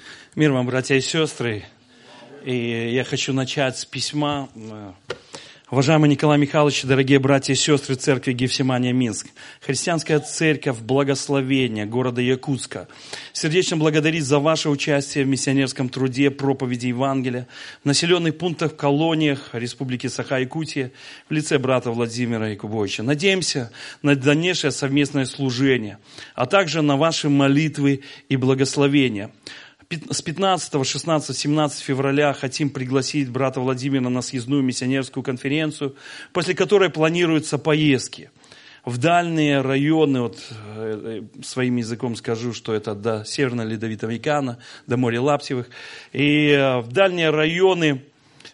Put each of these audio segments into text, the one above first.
Мир вам, братья и сестры. И я хочу начать с письма. Уважаемый Николай Михайлович, дорогие братья и сестры церкви Гефсимания Минск, христианская церковь Благословения города Якутска сердечно благодарит за ваше участие в миссионерском труде проповеди Евангелия в населенных пунктах, в колониях Республики Саха-Якутия в лице брата Владимира Якубовича. Надеемся на дальнейшее совместное служение, а также на ваши молитвы и благословения. С 15, 16, 17 февраля хотим пригласить брата Владимира на съездную миссионерскую конференцию, после которой планируются поездки в дальние районы, вот своим языком скажу, что это до Северного Ледовитого океана, до моря Лаптевых, и в дальние районы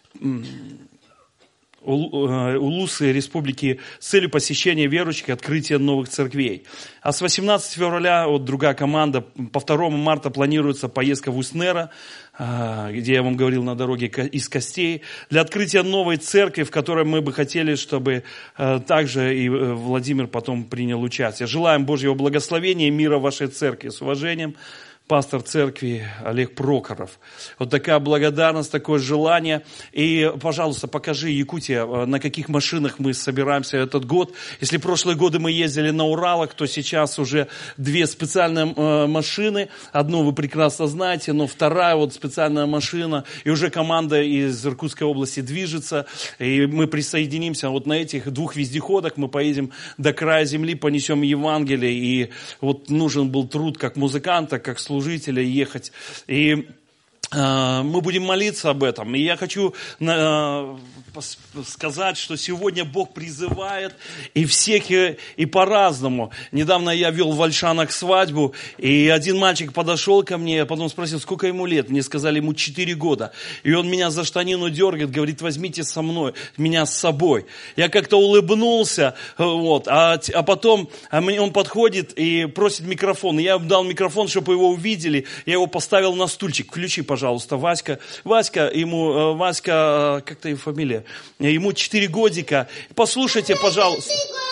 Улусы Республики с целью посещения верующих и открытия новых церквей. А с 18 февраля вот другая команда, по 2 марта планируется поездка в Уснера, где я вам говорил, на дороге из Костей, для открытия новой церкви, в которой мы бы хотели, чтобы также и Владимир потом принял участие. Желаем Божьего благословения и мира в вашей церкви. С уважением, пастор церкви Олег Прохоров. Вот такая благодарность, такое желание. И, пожалуйста, покажи, Якутия, на каких машинах мы собираемся этот год. Если прошлые годы мы ездили на Уралах, то сейчас уже 2 специальные машины. Одну вы прекрасно знаете, но вторая вот специальная машина. И уже команда из Иркутской области движется. И мы присоединимся вот на этих 2 вездеходах. Мы поедем до края земли, понесем Евангелие. И вот нужен был труд как музыканта, как служителя ехать. И мы будем молиться об этом. И я хочу сказать, что сегодня Бог призывает и всех, и по-разному. Недавно я вел в Ольшанах свадьбу, и один мальчик подошел ко мне, потом спросил, сколько ему лет. Мне сказали, ему 4 года. И он меня за штанину дергает, говорит, возьмите со мной, меня с собой. Я как-то улыбнулся, вот, а потом он подходит и просит микрофон. Я дал микрофон, чтобы его увидели. Я его поставил на стульчик. Включи, пожалуйста, Васька. Васька, как-то его фамилия? Ему 4 годика. Послушайте, пожалуйста.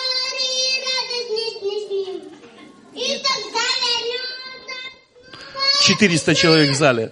400 человек в зале.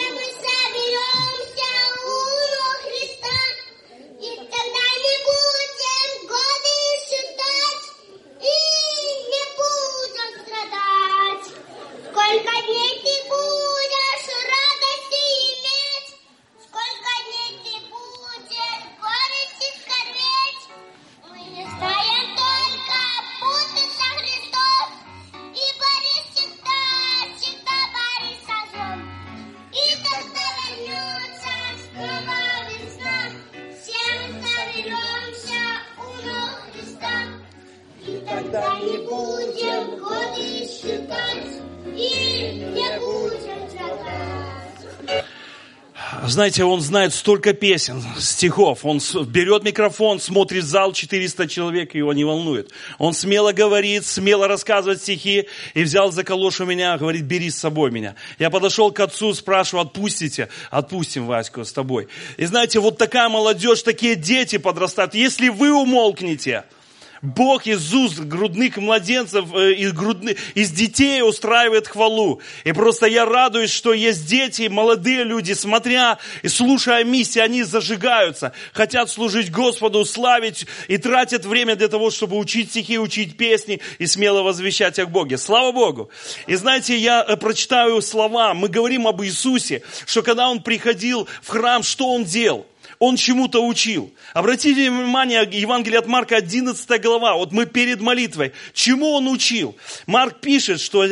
Знаете, он знает столько песен, стихов. Он берет микрофон, смотрит в зал, 400 человек, его не волнует. Он смело говорит, смело рассказывает стихи. И взял за калошу меня, говорит, бери с собой меня. Я подошел к отцу, спрашиваю, отпустите? Отпустим Ваську с тобой. И знаете, вот такая молодежь, такие дети подрастают. Если вы умолкнете, Бог из уст грудных младенцев, из детей устраивает хвалу. И просто я радуюсь, что есть дети, молодые люди, смотря и слушая миссии, они зажигаются, хотят служить Господу, славить и тратят время для того, чтобы учить стихи, учить песни и смело возвещать о Боге. Слава Богу! И знаете, я прочитаю слова, мы говорим об Иисусе, что когда Он приходил в храм, что Он делал? Он чему-то учил. Обратите внимание, Евангелие от Марка, 11 глава. Вот мы перед молитвой. Чему он учил? Марк пишет, что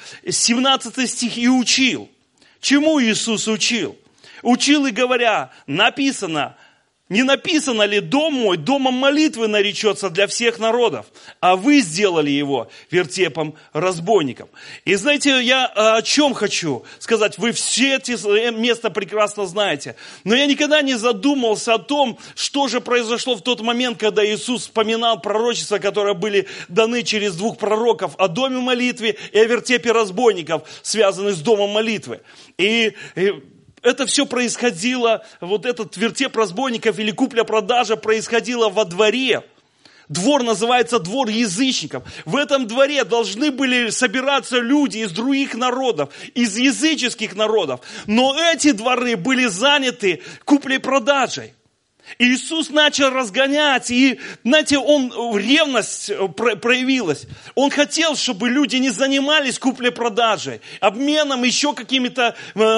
17 стих и учил. Чему Иисус учил? Учил и говоря, написано, не написано ли дом мой, домом молитвы наречется для всех народов, а вы сделали его вертепом разбойников. И знаете, я о чем хочу сказать, вы все эти места прекрасно знаете, но я никогда не задумывался о том, что же произошло в тот момент, когда Иисус вспоминал пророчества, которые были даны через 2 пророков о доме молитвы и о вертепе разбойников, связанных с домом молитвы. И это все происходило, вот этот вертеп разбойников или купля-продажа происходила во дворе двор называется двор язычников. В этом дворе должны были собираться люди из других народов, из языческих народов. Но эти дворы были заняты куплей-продажей. И Иисус начал разгонять, и, знаете, ревность проявилась. Он хотел, чтобы люди не занимались куплей-продажей, обменом, еще какими-то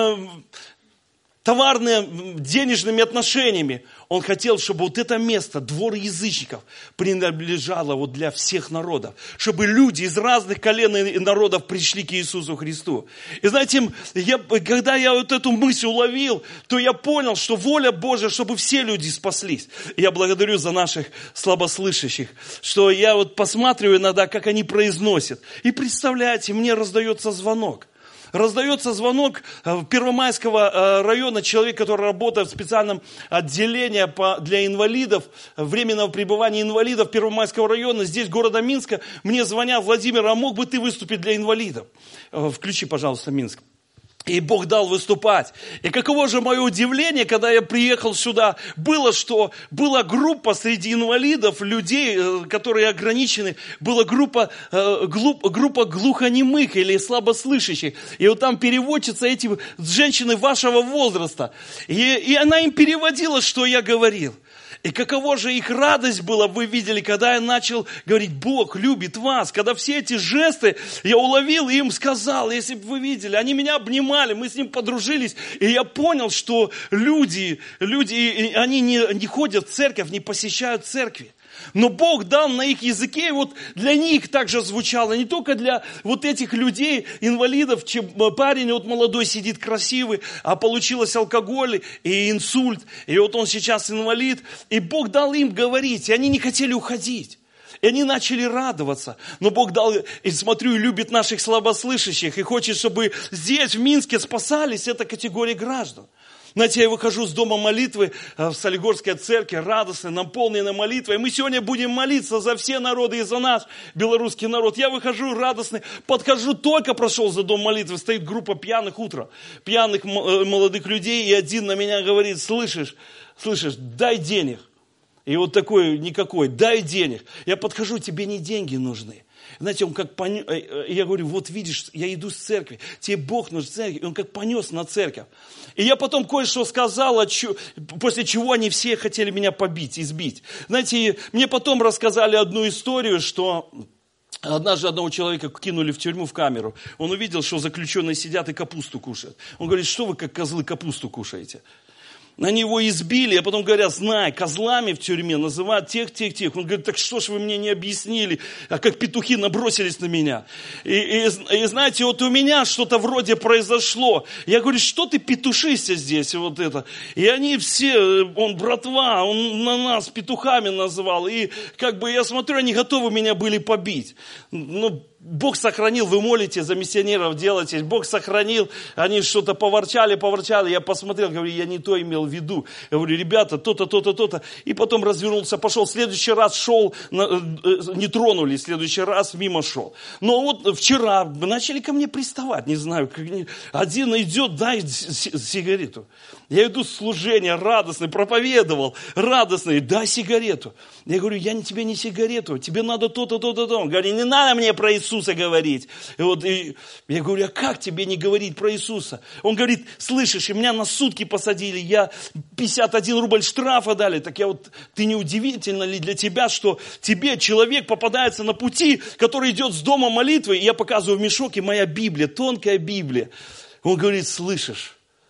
товарными, денежными отношениями. Он хотел, чтобы вот это место, двор язычников, принадлежало для всех народов. Чтобы люди из разных колен и народов пришли к Иисусу Христу. И знаете, когда я вот эту мысль уловил, то я понял, что воля Божья, чтобы все люди спаслись. И я благодарю за наших слабослышащих, что я вот посматриваю иногда, как они произносят. И представляете, мне раздается звонок. Раздается звонок Первомайского района, человек, который работает в специальном отделении для инвалидов, временного пребывания инвалидов Первомайского района, здесь города Минска. Мне звонят: Владимир, а мог бы ты выступить для инвалидов? Включи, пожалуйста, Минск. И Бог дал выступать. И каково же мое удивление, когда я приехал сюда, было, что была группа среди инвалидов, людей, которые ограничены, была группа глухонемых или слабослышащих. И вот там переводчица, эти женщины вашего возраста. И она им переводила, что я говорил. И каково же их радость была, вы видели, когда я начал говорить: Бог любит вас. Когда все эти жесты я уловил и им сказал, если бы вы видели, они меня обнимали, мы с ним подружились. И я понял, что люди они не ходят в церковь, не посещают церкви. Но Бог дал на их языке, и вот для них также звучало, не только для вот этих людей, инвалидов, чем парень вот молодой сидит красивый, а получилось алкоголь и инсульт, и вот он сейчас инвалид, и Бог дал им говорить, и они не хотели уходить. И они начали радоваться. Но Бог дал, и смотрю, и любит наших слабослышащих, и хочет, чтобы здесь, в Минске, спасались эта категория граждан. Знаете, я выхожу с дома молитвы в Солигорской церкви, радостной, наполненной молитвой. Мы сегодня будем молиться за все народы и за наш белорусский народ. Я выхожу радостный, подхожу, только прошел за дом молитвы, стоит группа пьяных пьяных молодых людей, и один на меня говорит: слышишь, дай денег. И вот такой никакой: дай денег. Я подхожу: тебе не деньги нужны. Знаете, он как я говорю: вот видишь, я иду с церкви, тебе Бог нужен в церкви. И он как понес на церковь. И я потом кое-что сказал, после чего они все хотели меня побить, избить. Знаете, мне потом рассказали одну историю, что однажды одного человека кинули в тюрьму, в камеру. Он увидел, что заключенные сидят и капусту кушают. Он говорит: что вы как козлы капусту кушаете? Они его избили, а потом говорят: знай, козлами в тюрьме называют тех. Он говорит: так что ж вы мне не объяснили, а как петухи набросились на меня. И знаете, вот у меня что-то вроде произошло. Я говорю: что ты петушишься здесь, вот это. И они все, братва, он на нас петухами называл. И как бы я смотрю, они готовы меня были побить. Бог сохранил, вы молите за миссионеров, делаете, Бог сохранил, они что-то поворчали, я посмотрел, говорю: я не то имел в виду. Я говорю: ребята, то-то. И потом развернулся, пошел. В следующий раз шел, не тронули, в следующий раз мимо шел. Но вот вчера начали ко мне приставать, не знаю, один идет: дай сигарету. Я иду с служения, радостный, проповедовал, радостный: дай сигарету. Я говорю: я тебе не сигарету, тебе надо то-то. Он говорит: не надо мне про Иисуса говорить. И я говорю: а как тебе не говорить про Иисуса? Он говорит: слышишь, и меня на сутки посадили, я 51 рубль штрафа дали. Так ты не удивительно ли для тебя, что тебе человек попадается на пути, который идет с дома молитвы, и я показываю в мешок, и моя Библия, тонкая Библия. Он говорит: слышишь,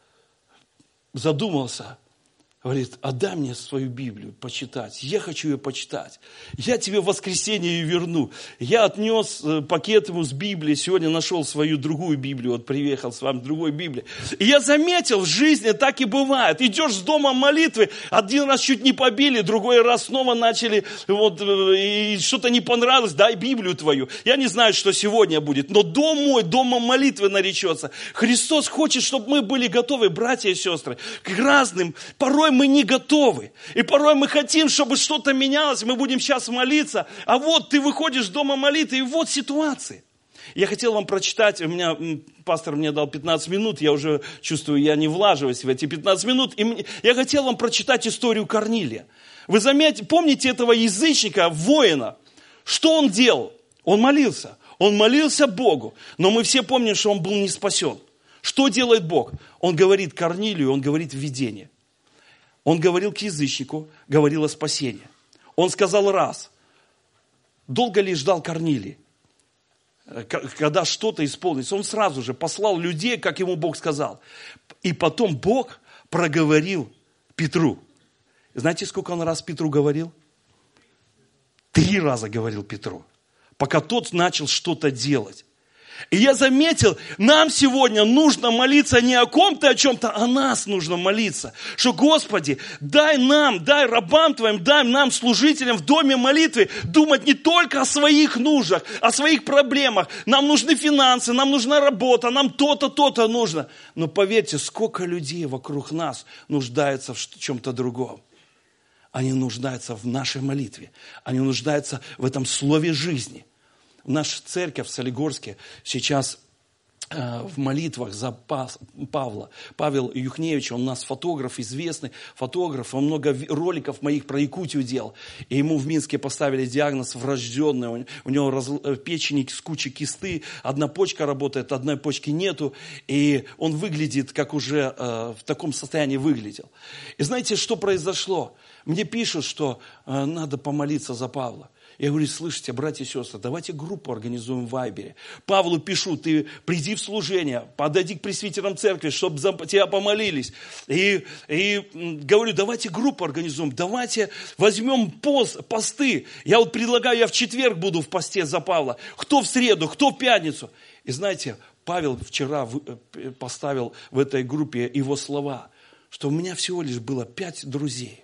задумался, говорит: отдай мне свою Библию почитать. Я хочу ее почитать. Я тебе в воскресенье ее верну. Я отнес пакет ему с Библией. Сегодня нашел свою другую Библию. Вот приехал с вами другой Библией. И я заметил, в жизни так и бывает. Идешь с дома молитвы, один раз чуть не побили, другой раз снова начали, и что-то не понравилось, дай Библию твою. Я не знаю, что сегодня будет, но дом мой, домом молитвы наречется. Христос хочет, чтобы мы были готовы, братья и сестры, к разным. Порой мы не готовы. И порой мы хотим, чтобы что-то менялось. Мы будем сейчас молиться. А вот ты выходишь с дома молитвы, и вот ситуация. Я хотел вам прочитать, пастор мне дал 15 минут, я уже чувствую, я не влаживаюсь в эти 15 минут. И я хотел вам прочитать историю Корнилия. Вы помните этого язычника, воина? Что он делал? Он молился Богу, но мы все помним, что он был не спасен. Что делает Бог? Он говорит Корнилию, он говорит видение. Он говорил к язычнику, говорил о спасении. Он сказал раз. Долго ли ждал Корнилий, когда что-то исполнится? Он сразу же послал людей, как ему Бог сказал. И потом Бог проговорил Петру. Знаете, сколько он раз Петру говорил? 3 раза говорил Петру, пока тот начал что-то делать. И я заметил, нам сегодня нужно молиться не о ком-то, о чем-то, а нас нужно молиться. Что, Господи, дай рабам Твоим, дай нам, служителям в доме молитвы, думать не только о своих нуждах, о своих проблемах. Нам нужны финансы, нам нужна работа, нам то-то, то-то нужно. Но поверьте, сколько людей вокруг нас нуждаются в чем-то другом. Они нуждаются в нашей молитве. Они нуждаются в этом слове жизни. Наша церковь в Солигорске сейчас в молитвах за Павла. Павел Юхневич, он у нас фотограф, известный фотограф. Он много роликов моих про Якутию делал. И ему в Минске поставили диагноз врожденный. У него печень с кучей кисты. Одна почка работает, одной почки нету. И он выглядит, как уже в таком состоянии выглядел. И знаете, что произошло? Мне пишут, что надо помолиться за Павла. Я говорю, слышите, братья и сестры, давайте группу организуем в Вайбере. Павлу пишу, ты приди в служение, подойди к пресвитерам церкви, чтобы за тебя помолились. И говорю, давайте группу организуем, давайте возьмем посты. Я вот предлагаю, я в четверг буду в посте за Павла. Кто в среду, кто в пятницу. И знаете, Павел вчера поставил в этой группе его слова, что у меня всего лишь было 5 друзей.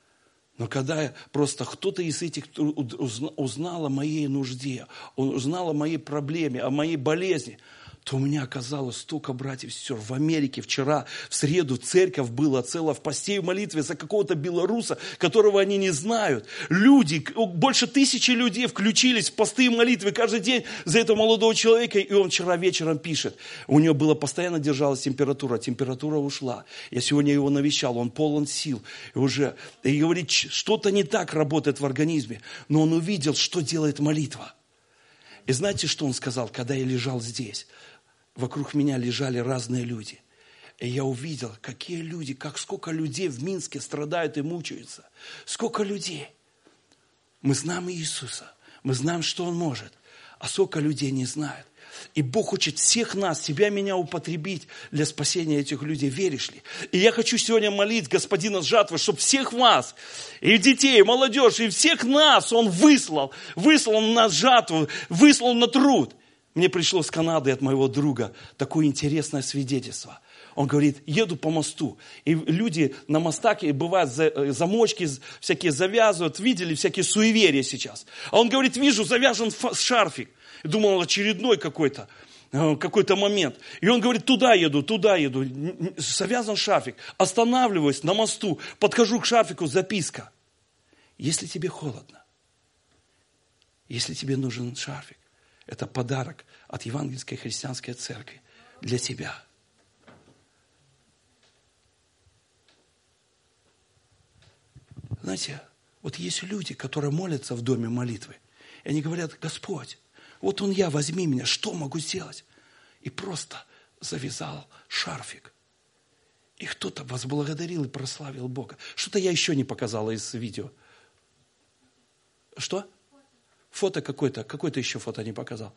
Но когда просто кто-то из этих узнал о моей нужде, узнал о моей проблеме, о моей болезни, то у меня оказалось столько братьев и сестер. В Америке вчера, в среду, церковь была целая в посте и молитве за какого-то белоруса, которого они не знают. Люди, больше 1000 людей включились в посты и молитвы каждый день за этого молодого человека. И он вчера вечером пишет. У него постоянно держалась температура. Температура ушла. Я сегодня его навещал. Он полон сил. И говорит, что-то не так работает в организме. Но он увидел, что делает молитва. И знаете, что он сказал, когда я лежал здесь? Вокруг меня лежали разные люди. И я увидел, какие люди, сколько людей в Минске страдают и мучаются. Сколько людей. Мы знаем Иисуса. Мы знаем, что Он может. А сколько людей не знают. И Бог хочет всех нас, тебя, меня употребить для спасения этих людей. Веришь ли? И я хочу сегодня молить Господина с жатвы, чтобы всех вас, и детей, и молодежь, и всех нас Он выслал. Выслал на жатву, выслал на труд. Мне пришло с Канады от моего друга такое интересное свидетельство. Он говорит, еду по мосту. И люди на мостах, бывают замочки всякие завязывают. Видели всякие суеверия сейчас. А он говорит, вижу, завязан шарфик. Я думал, он очередной какой-то момент. И он говорит, туда еду. Завязан шарфик. Останавливаюсь на мосту. Подхожу к шарфику, записка. Если тебе холодно, если тебе нужен шарфик, это подарок от Евангельской христианской церкви для тебя. Знаете, вот есть люди, которые молятся в доме молитвы. И они говорят, Господь, вот он я, возьми меня, что могу сделать? И просто завязал шарфик. И кто-то возблагодарил и прославил Бога. Что-то я еще не показала из видео. Что? Фото какое-то еще фото не показал.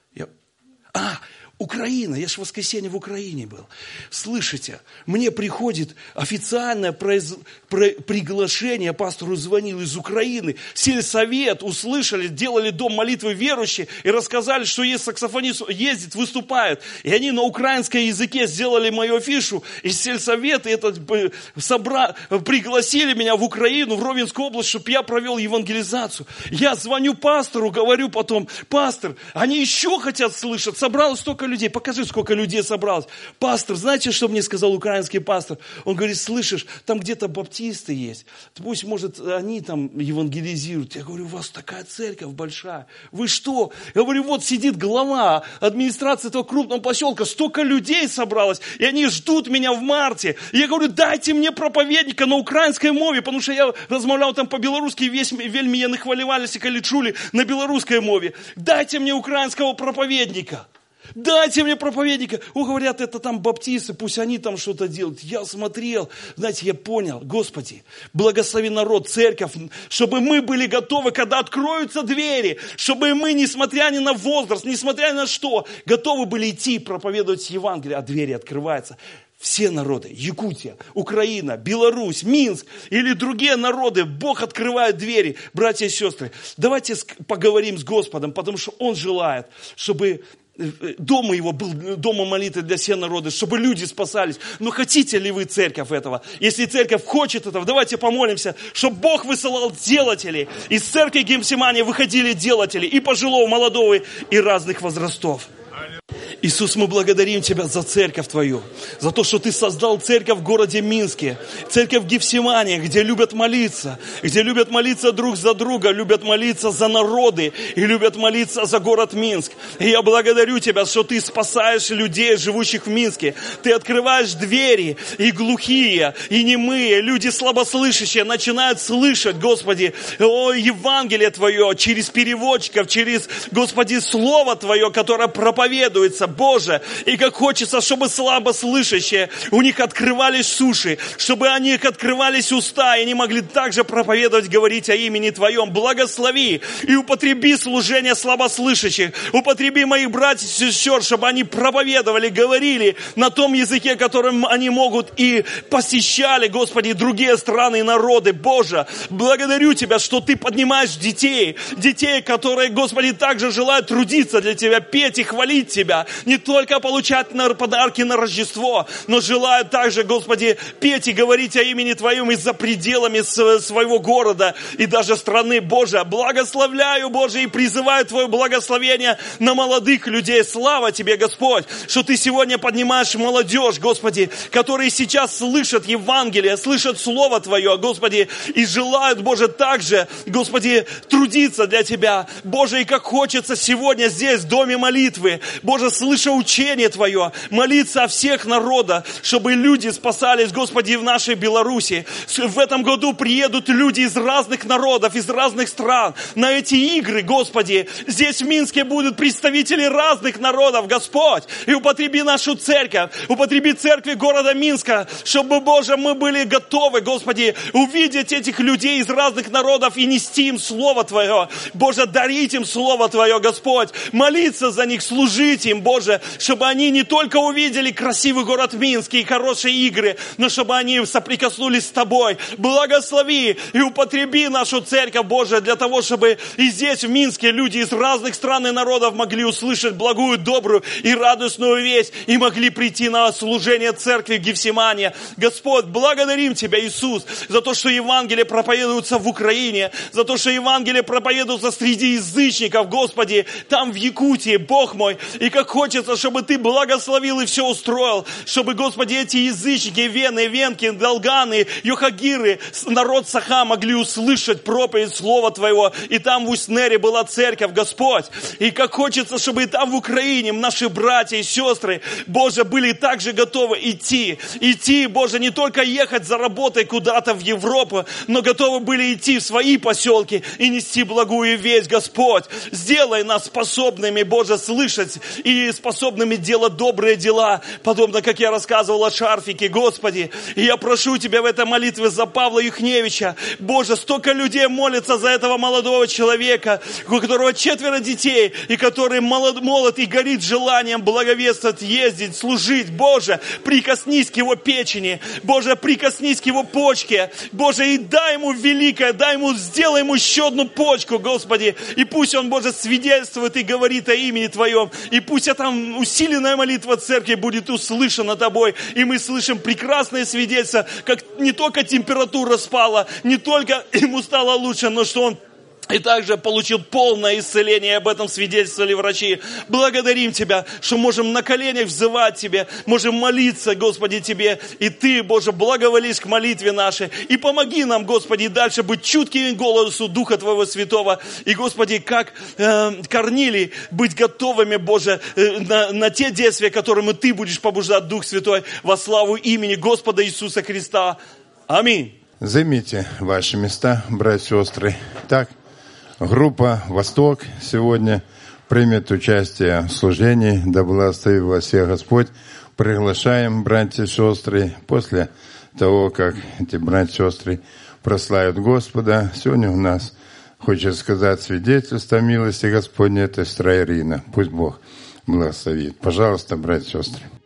Украина, я же в воскресенье в Украине был. Слышите, мне приходит официальное приглашение, пастору звонил из Украины, сельсовет, услышали, делали дом молитвы верующие и рассказали, что есть саксофонист, ездит, выступает. И они на украинском языке сделали мою афишу, и сельсовет пригласили меня в Украину, в Ровенскую область, чтобы я провел евангелизацию. Я звоню пастору, говорю потом, пастор, они еще хотят слышать, собралось столько людей. Покажи, сколько людей собралось. Пастор, знаете, что мне сказал украинский пастор? Он говорит, слышишь, там где-то баптисты есть. Пусть, может, они там евангелизируют. Я говорю, у вас такая церковь большая. Вы что? Я говорю, вот сидит глава администрации этого крупного поселка. Столько людей собралось. И они ждут меня в марте. И я говорю, дайте мне проповедника на украинской мове. Потому что я размовлял там по-белорусски. Вельми я нахваливались и каличули на белорусской мове. Дайте мне украинского проповедника. Дайте мне проповедника. Говорят, это там баптисты, пусть они там что-то делают. Я смотрел, знаете, я понял, Господи, благослови народ, церковь, чтобы мы были готовы, когда откроются двери, чтобы мы, несмотря ни на возраст, несмотря ни на что, готовы были идти и проповедовать Евангелие, а двери открываются. Все народы, Якутия, Украина, Беларусь, Минск или другие народы, Бог открывает двери. Братья и сестры, давайте поговорим с Господом, потому что Он желает, чтобы дом его был домом молитвы для всех народов, чтобы люди спасались. Но хотите ли вы церковь этого? Если церковь хочет этого, давайте помолимся, чтобы Бог высылал делателей. Из церкви Гефсимании выходили делатели и пожилого, молодого, и разных возрастов. Иисус, мы благодарим Тебя за церковь Твою, за то, что Ты создал церковь в городе Минске, церковь Гефсимании, где любят молиться друг за друга, любят молиться за народы и любят молиться за город Минск. И я благодарю Тебя, что Ты спасаешь людей, живущих в Минске. Ты открываешь двери, и глухие, и немые, люди слабослышащие начинают слышать, Господи, Евангелие Твое через переводчиков, через, Господи, Слово Твое, которое проповедуется, Боже, и как хочется, чтобы слабослышащие, у них открывались уши, чтобы у них открывались уста, и они могли также проповедовать, говорить о имени Твоем. Благослови и употреби служение слабослышащих, употреби моих братьев и сестер, чтобы они проповедовали, говорили на том языке, которым они могут, и посещали, Господи, другие страны и народы. Боже, благодарю Тебя, что Ты поднимаешь детей, которые, Господи, также желают трудиться для Тебя, петь и хвалить Тебя, не только получать подарки на Рождество, но желают также, Господи, петь и говорить о имени Твоем и за пределами своего города и даже страны. Боже, благословляю, Боже, и призываю Твое благословение на молодых людей. Слава Тебе, Господь, что Ты сегодня поднимаешь молодежь, Господи, которые сейчас слышат Евангелие, слышат Слово Твое, Господи, и желают, Боже, также, Господи, трудиться для Тебя. Боже, и как хочется сегодня здесь, в доме молитвы, Боже, слыша учение Твое, молиться о всех народах, чтобы люди спасались, Господи, в нашей Беларуси. В этом году приедут люди из разных народов, из разных стран на эти игры, Господи. Здесь в Минске будут представители разных народов, Господь. И употреби нашу церковь, употреби церкви города Минска, чтобы, Боже, мы были готовы, Господи, увидеть этих людей из разных народов и нести им Слово Твое. Боже, дарить им Слово Твое, Господь. Молиться за них, служить им, Боже, чтобы они не только увидели красивый город Минск и хорошие игры, но чтобы они соприкоснулись с Тобой. Благослови и употреби нашу церковь, Боже, для того, чтобы и здесь, в Минске, люди из разных стран и народов могли услышать благую, добрую и радостную весть и могли прийти на служение церкви Гефсимании. Господь, благодарим Тебя, Иисус, за то, что Евангелие проповедуется в Украине, за то, что Евангелие проповедуется среди язычников, Господи, там в Якутии, Бог мой, и как хочется, чтобы Ты благословил и все устроил, чтобы, Господи, эти язычники, вены, венки, долганы, йохагиры, народ Саха могли услышать проповедь Слова Твоего, и там в Усть-Нере была церковь, Господь, и как хочется, чтобы и там в Украине наши братья и сестры, Боже, были также готовы идти, Боже, не только ехать за работой куда-то в Европу, но готовы были идти в свои поселки и нести благую весть, Господь. Сделай нас способными, Боже, слышать и способными делать добрые дела, подобно, как я рассказывал о Шарфике, Господи. И я прошу Тебя в этой молитве за Павла Юхневича. Боже, столько людей молятся за этого молодого человека, у которого 4 детей, и который молод и горит желанием благовествовать, ездить, служить. Боже, прикоснись к его печени. Боже, прикоснись к его почке. Боже, и дай ему великое, сделай ему еще одну почку, Господи. И пусть он, Боже, свидетельствует и говорит о имени Твоем. И пусть эта усиленная молитва церкви будет услышана Тобой. И мы слышим прекрасные свидетельства, как не только температура спала, не только ему стало лучше, но что он И также получил полное исцеление, об этом свидетельствовали врачи. Благодарим Тебя, что можем на коленях взывать Тебе, можем молиться, Господи, Тебе. И Ты, Боже, благоволись к молитве нашей. И помоги нам, Господи, дальше быть чуткими к голосу Духа Твоего Святого. И, Господи, как Корнилий, быть готовыми, Боже, на те действия, которыми Ты будешь побуждать, Дух Святой, во славу имени Господа Иисуса Христа. Аминь. Займите ваши места, братья и сестры. Так. Группа «Восток» сегодня примет участие в служении. Да благословит вас всех Господь. Приглашаем, братья и сестры, после того, как эти братья и сестры прославят Господа. Сегодня у нас, хочется сказать, свидетельство милости Господней, это сестра Ирина. Пусть Бог благословит. Пожалуйста, братья и сестры.